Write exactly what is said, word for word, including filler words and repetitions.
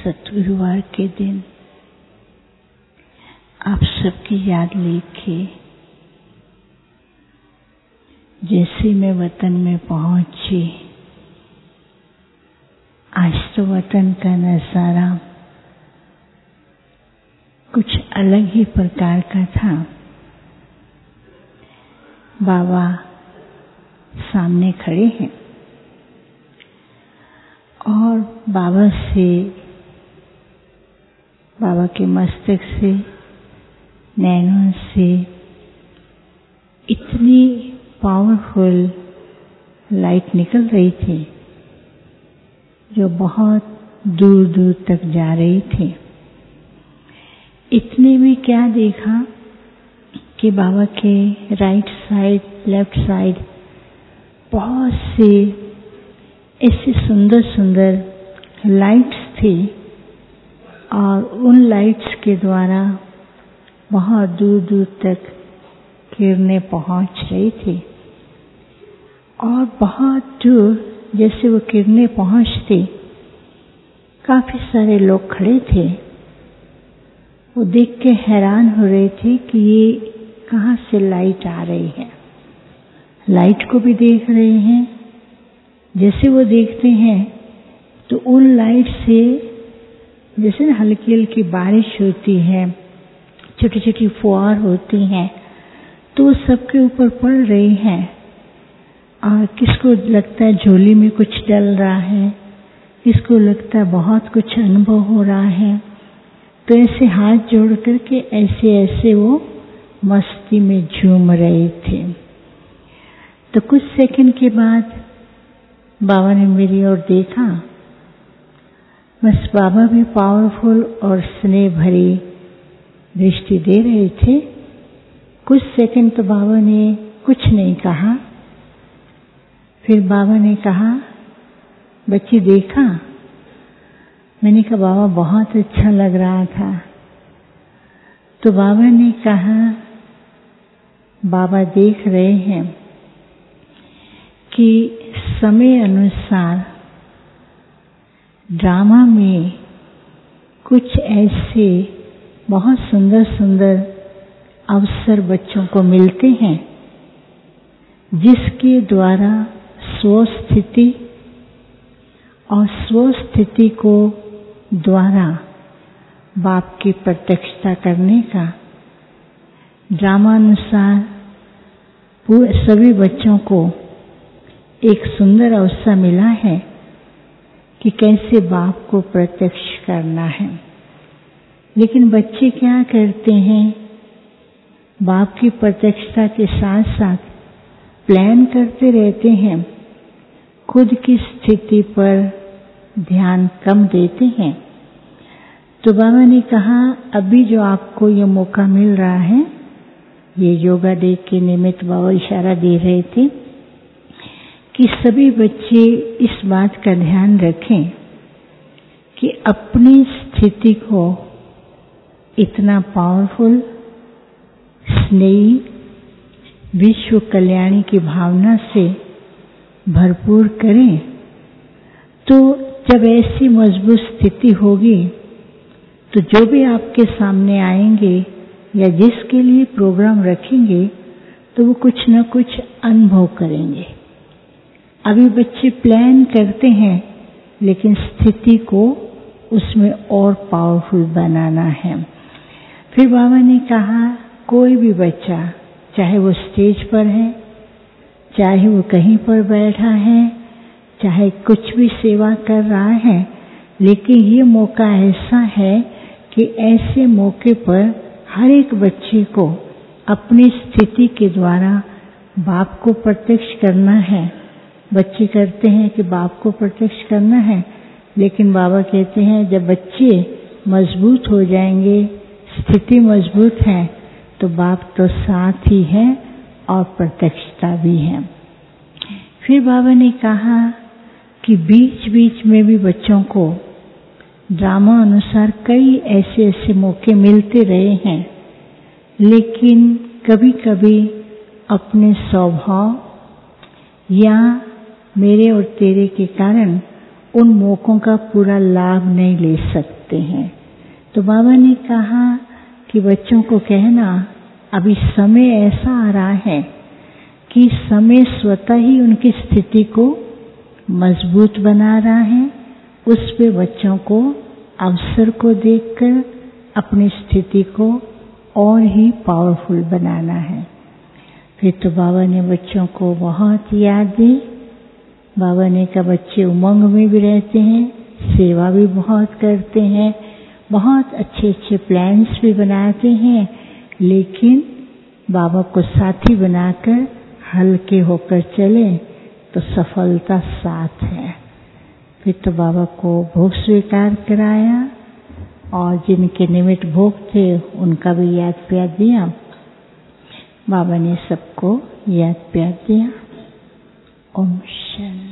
सतगुरुवार के दिन आप सबकी याद लेके जैसे मैं वतन में पहुंची, आज तो वतन का नजारा कुछ अलग ही प्रकार का था। बाबा सामने खड़े हैं और बाबा से, बाबा के मस्तक से, नैनों से इतनी पावरफुल लाइट निकल रही थी जो बहुत दूर दूर तक जा रही थी। इतने में क्या देखा कि बाबा के राइट साइड, लेफ्ट साइड बहुत से ऐसे सुंदर सुंदर लाइट्स थी और उन लाइट्स के द्वारा बहुत दूर दूर तक किरणें पहुंच रही थी और बहुत दूर जैसे वो किरणें पहुंचती, काफी सारे लोग खड़े थे। वो देख के हैरान हो रहे थे कि ये कहाँ से लाइट आ रही है। लाइट को भी देख रहे हैं। जैसे वो देखते हैं तो उन लाइट से जैसे ना हल्की हल्की बारिश होती है, छोटी छोटी फुहार होती हैं, तो वो सबके ऊपर पड़ रही हैं। और किसको लगता है झोली में कुछ डल रहा है, किसको लगता है बहुत कुछ अनुभव हो रहा है। तो ऐसे हाथ जोड़ करके ऐसे ऐसे वो मस्ती में झूम रहे थे। तो कुछ सेकंड के बाद बाबा ने मेरी ओर देखा। बस बाबा भी पावरफुल और स्नेह भरी दृष्टि दे रहे थे। कुछ सेकंड तो बाबा ने कुछ नहीं कहा। फिर बाबा ने कहा, बच्ची देखा? मैंने कहा बाबा बहुत अच्छा लग रहा था। तो बाबा ने कहा, बाबा देख रहे हैं कि समय अनुसार ड्रामा में कुछ ऐसे बहुत सुंदर सुंदर अवसर बच्चों को मिलते हैं जिसके द्वारा स्वस्थिति और स्वस्थिति को द्वारा बाप की प्रत्यक्षता करने का ड्रामानुसार पूरे सभी बच्चों को एक सुंदर अवसर मिला है कि कैसे बाप को प्रत्यक्ष करना है। लेकिन बच्चे क्या करते हैं, बाप की प्रत्यक्षता के साथ साथ प्लान करते रहते हैं, खुद की स्थिति पर ध्यान कम देते हैं। तो बाबा ने कहा, अभी जो आपको ये मौका मिल रहा है, ये योगा डे के निमित्त बाबा इशारा दे रहे थे कि सभी बच्चे इस बात का ध्यान रखें कि अपनी स्थिति को इतना पावरफुल, स्नेही, विश्व कल्याणी की भावना से भरपूर करें। तो जब ऐसी मजबूत स्थिति होगी तो जो भी आपके सामने आएंगे या जिसके लिए प्रोग्राम रखेंगे तो वो कुछ न कुछ अनुभव करेंगे। अभी बच्चे प्लान करते हैं लेकिन स्थिति को उसमें और पावरफुल बनाना है। फिर बाबा ने कहा, कोई भी बच्चा, चाहे वो स्टेज पर है, चाहे वो कहीं पर बैठा है, चाहे कुछ भी सेवा कर रहा है, लेकिन ये मौका ऐसा है कि ऐसे मौके पर हर एक बच्चे को अपनी स्थिति के द्वारा बाप को प्रत्यक्ष करना है। बच्चे करते हैं कि बाप को प्रत्यक्ष करना है, लेकिन बाबा कहते हैं जब बच्चे मजबूत हो जाएंगे, स्थिति मजबूत है, तो बाप तो साथ ही है और प्रत्यक्षता भी है। फिर बाबा ने कहा कि बीच बीच में भी बच्चों को ड्रामा अनुसार कई ऐसे ऐसे मौके मिलते रहे हैं, लेकिन कभी कभी अपने स्वभाव या मेरे और तेरे के कारण उन मौकों का पूरा लाभ नहीं ले सकते हैं। तो बाबा ने कहा कि बच्चों को कहना, अभी समय ऐसा आ रहा है कि समय स्वतः ही उनकी स्थिति को मजबूत बना रहा है। उस पे बच्चों को अवसर को देखकर अपनी स्थिति को और ही पावरफुल बनाना है। फिर तो बाबा ने बच्चों को बहुत याद दी। बाबा ने कहा बच्चे उमंग में भी रहते हैं, सेवा भी बहुत करते हैं, बहुत अच्छे अच्छे प्लान्स भी बनाते हैं, लेकिन बाबा को साथी बनाकर हल्के होकर चले तो सफलता साथ है। फिर तो बाबा को भोग स्वीकार कराया और जिनके निमित्त भोग थे उनका भी याद प्यार दिया। बाबा ने सबको याद प्यार दिया। ओम शांति।